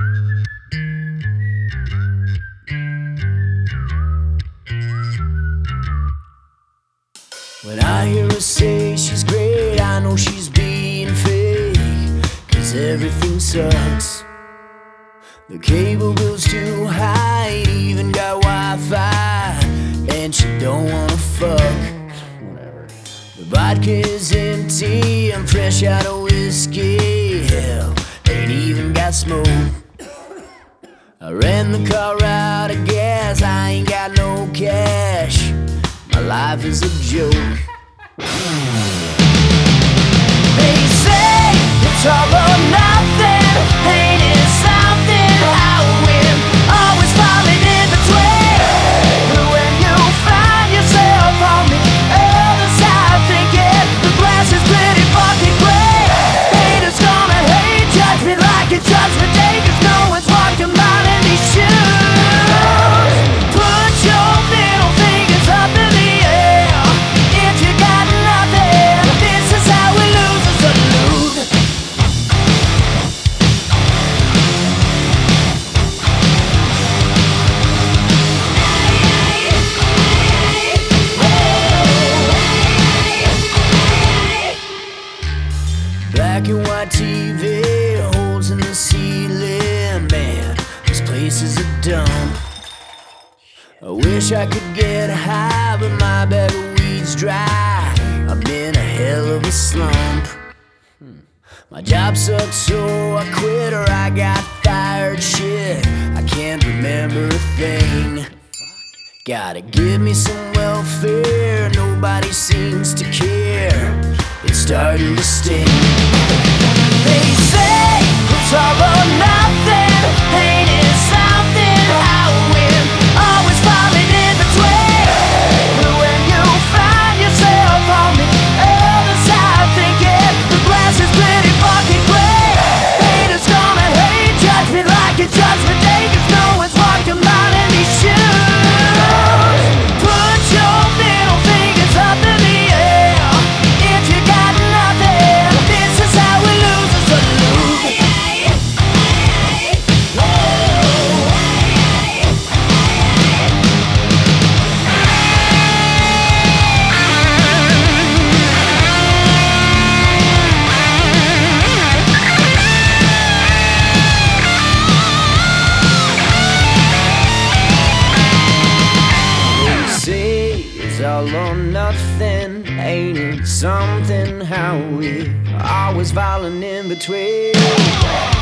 When I hear her say she's great, I know she's being fake, 'cause everything sucks. The cable bill's too high, even got Wi-Fi, and she don't wanna fuck. Whatever. The vodka is empty, I'm fresh out of whiskey. Hell, ain't even got smoke. I ran the car out of gas, I ain't got no cash. My life is a joke. They say it's all or nothing, ain't it something? I win, always falling in between. When you find yourself on the other side, thinking the glass is pretty fucking gray. Haters gonna hate, judge me like a judgment day, 'cause no one's walked a mile in these shoes. Put your middle fingers up in the air if you got nothing. This is how we lose a salute. Black and white TV, holes in the ceiling. Man, this place is a dump. I wish I could get high, but my bag of weed's dry. I'm in a hell of a slump. My job sucks, so I quit, or I got fired. Shit, I can't remember a thing. Gotta give me some welfare, nobody seems to care. It's starting to sting. They say it's all or nothing, ain't it something? I win, always falling in between. When you find yourself on the other side, thinking the glass is pretty fucking gray. Haters gonna hate, judge me like a judgment day, 'cause no one's walked a mile in these shoes. Put your middle fingers up in the air if you got nothing. This is how we lose a salute. Say it's all or nothing, ain't it something? How we always falling in between.